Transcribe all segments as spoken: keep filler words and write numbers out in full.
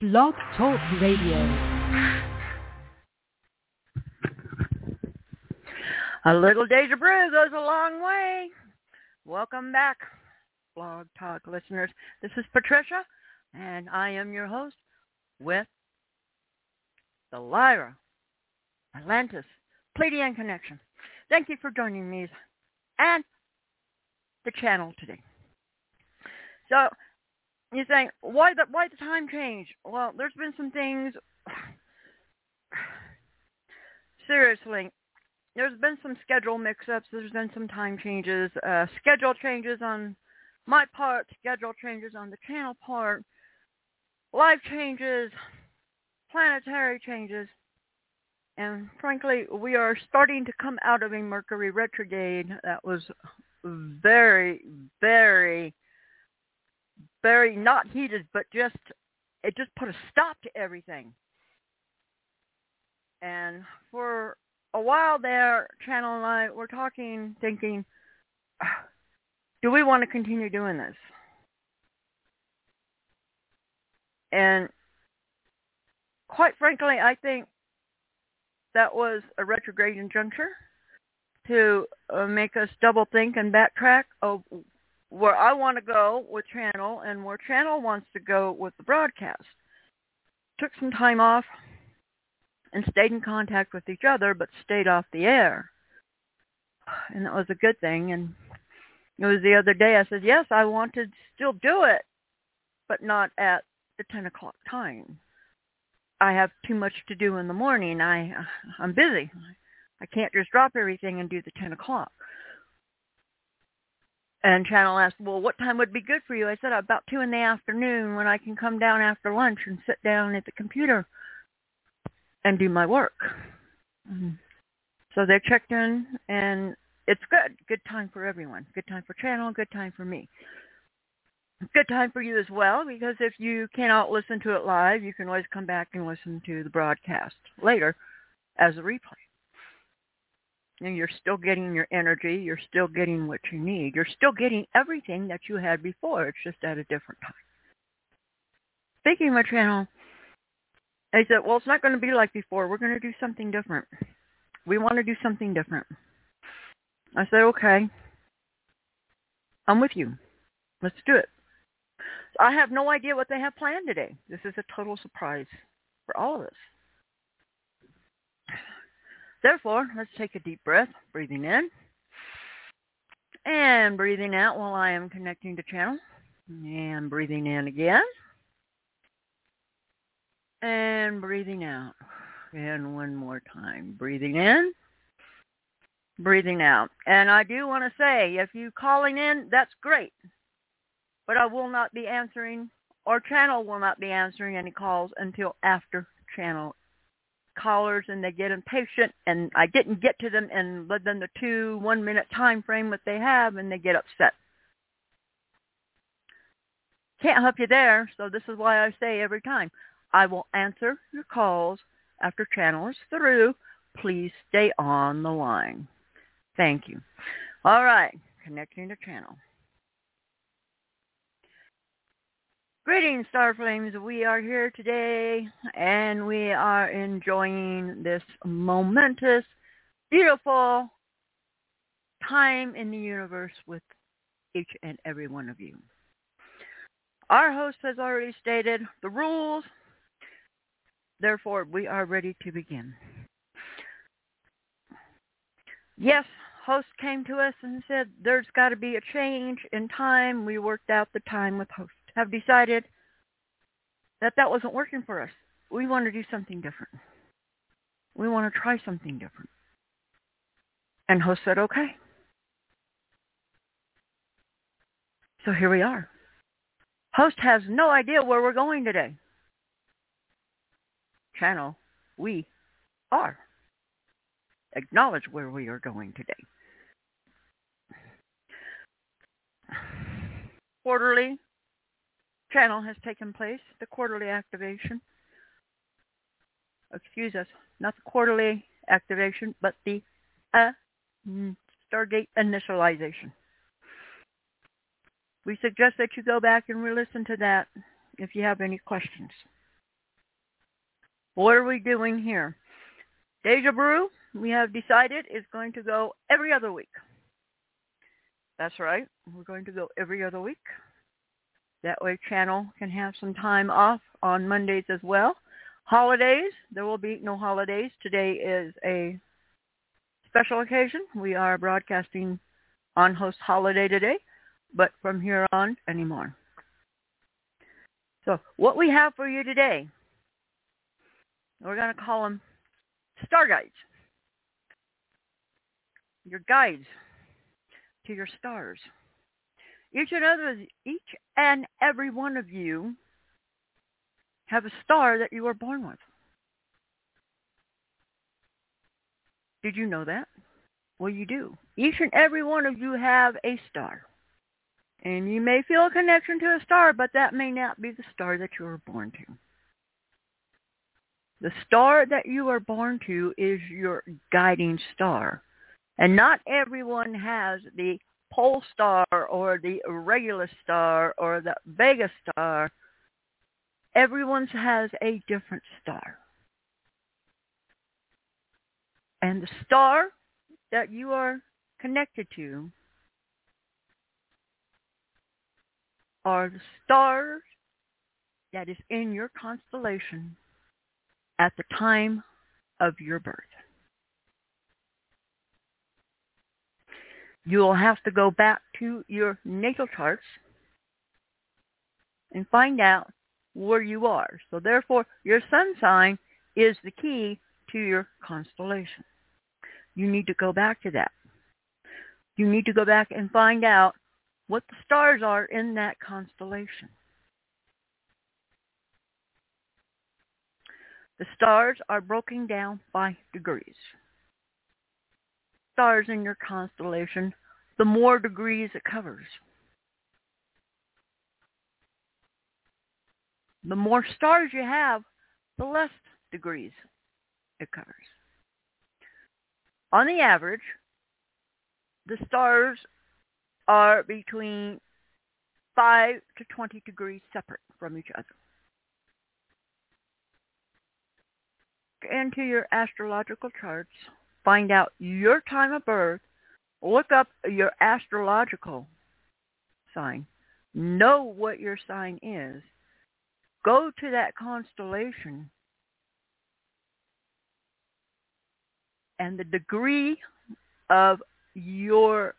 Blog Talk Radio. A little deja brew goes a long way. Welcome back, Blog Talk listeners. This is Patricia, and I am your host with the Lyra Atlantis Pleiadian Connection. Thank you for joining me and the channel today. So, you're saying, why the, why the time change? Well, there's been some things, seriously, there's been some schedule mix-ups, there's been some time changes, uh, schedule changes on my part, schedule changes on the channel part, life changes, planetary changes, and frankly, we are starting to come out of a Mercury retrograde that was very, very, very not heated, but just, it just put a stop to everything. And for a while there, Channel and I were talking, thinking, do we want to continue doing this? And quite frankly, I think that was a retrograde juncture to uh, make us double think and backtrack of where I want to go with Channel and where Channel wants to go with the broadcast. Took some time off and stayed in contact with each other, but stayed off the air. And that was a good thing. And it was the other day I said, yes, I want to still do it, but not at the ten o'clock time. I have too much to do in the morning. I, I'm busy. I can't just drop everything and do the ten o'clock. And Channel asked, well, what time would be good for you? I said, about two in the afternoon when I can come down after lunch and sit down at the computer and do my work. Mm-hmm. So they checked in, and it's good. Good time for everyone. Good time for Channel, good time for me. Good time for you as well, because if you cannot listen to it live, you can always come back and listen to the broadcast later as a replay. And you're still getting your energy. You're still getting what you need. You're still getting everything that you had before. It's just at a different time. Speaking of my Channel, I said, well, it's not going to be like before. We're going to do something different. We want to do something different. I said, okay. I'm with you. Let's do it. I have no idea what they have planned today. This is a total surprise for all of us. Therefore, let's take a deep breath, breathing in and breathing out while I am connecting to Channel. And breathing in again. And breathing out. And one more time. Breathing in. Breathing out. And I do want to say, if you're calling in, that's great. But I will not be answering, or Channel will not be answering any calls until after Channel callers, and they get impatient, and I didn't get to them in within the two one-minute time frame that they have, and they get upset. Can't help you there, so this is why I say every time, I will answer your calls after Channel is through. Please stay on the line. Thank you. All right, connecting to Channel. Greetings, Starflames. We are here today, and we are enjoying this momentous, beautiful time in the universe with each and every one of you. Our host has already stated the rules. Therefore, we are ready to begin. Yes, host came to us and said there's got to be a change in time. We worked out the time with host. Have decided that that wasn't working for us. We want to do something different. We want to try something different. And host said, okay. So here we are. Host has no idea where we're going today. Channel, we are. Acknowledge where we are going today. Quarterly Channel has taken place, the quarterly activation. Excuse us, not the quarterly activation, but the uh, Stargate initialization. We suggest that you go back and re-listen to that if you have any questions. What are we doing here? Deja Brew, we have decided, is going to go every other week. That's right. We're going to go every other week. That way channel can have some time off on Mondays as well. Holidays, there will be no holidays. Today is a special occasion. We are broadcasting on Host Holiday today, but from here on anymore. So what we have for you today, we're going to call them star guides. Your guides to your stars. Each and other, each and every one of you have a star that you were born with. Did you know that? Well, you do. Each and every one of you have a star. And you may feel a connection to a star, but that may not be the star that you were born to. The star that you are born to is your guiding star. And not everyone has the pole star or the Regulus star or the Vega star. Everyone's has a different star. And the star that you are connected to are the stars that is in your constellation at the time of your birth. You will have to go back to your natal charts and find out where you are. So therefore, your sun sign is the key to your constellation. You need to go back to that. You need to go back and find out what the stars are in that constellation. The stars are broken down by degrees. Stars in your constellation, the more degrees it covers. The more stars you have, the less degrees it covers. On the average, the stars are between five to twenty degrees separate from each other. Into your astrological charts, find out your time of birth, look up your astrological sign, know what your sign is, go to that constellation, and the degree of your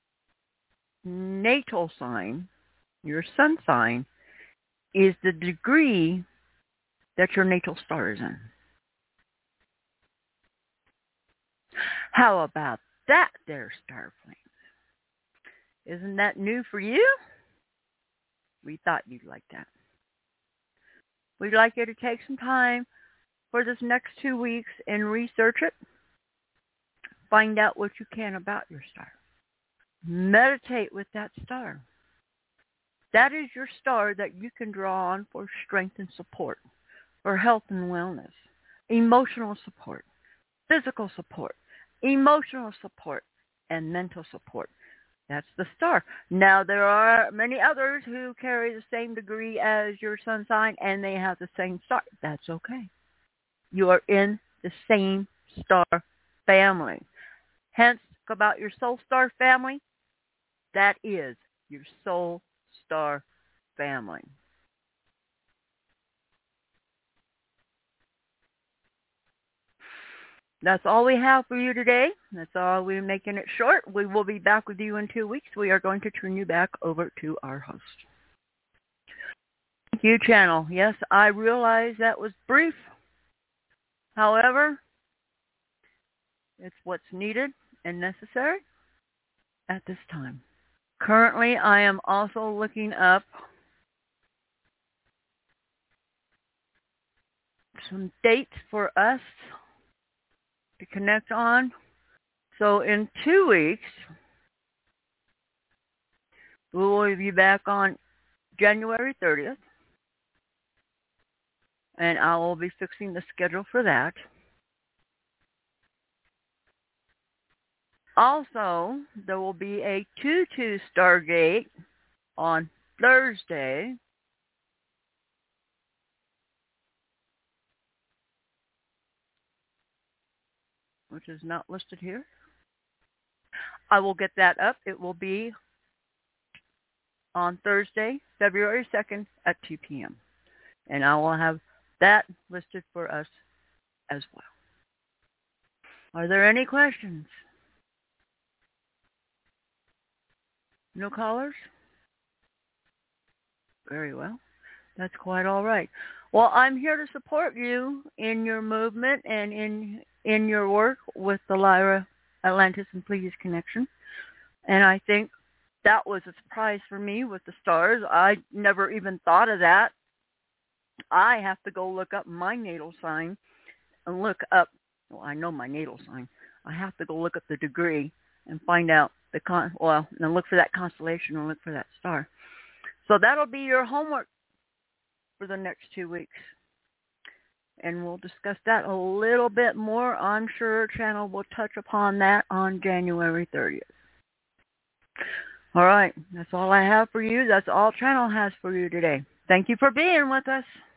natal sign, your sun sign, is the degree that your natal star is in. How about that there, Starflames? Isn't that new for you? We thought you'd like that. We'd like you to take some time for this next two weeks and research it. Find out what you can about your star. Meditate with that star. That is your star that you can draw on for strength and support, for health and wellness, emotional support, physical support, emotional support, and mental support. That's the star. Now, there are many others who carry the same degree as your sun sign, and they have the same star. That's okay. You are in the same star family. Hence, about your soul star family, that is your soul star family. That's all we have for you today. That's all. We're making it short. We will be back with you in two weeks. We are going to turn you back over to our host. Thank you, channel. Yes, I realize that was brief. However, it's what's needed and necessary at this time. Currently, I am also looking up some dates for us to connect on. So in two weeks, we will be back on January thirtieth, and I will be fixing the schedule for that. Also, there will be a two two Stargate on Thursday. which is not listed here. I will get that up. It will be on Thursday, February second at two p.m. And I will have that listed for us as well. Are there any questions? No callers? Very well. That's quite all right. Well, I'm here to support you in your movement and in in your work with the Lyra Atlantis and Pleiades connection. And I think that was a surprise for me with the stars. I never even thought of that. I have to go look up my natal sign and look up, well, I know my natal sign. I have to go look up the degree and find out the, con well, and look for that constellation and look for that star. So that'll be your homework for the next two weeks. And we'll discuss that a little bit more. I'm sure Channel will touch upon that on January thirtieth. All right, that's all I have for you. That's all Channel has for you today. Thank you for being with us.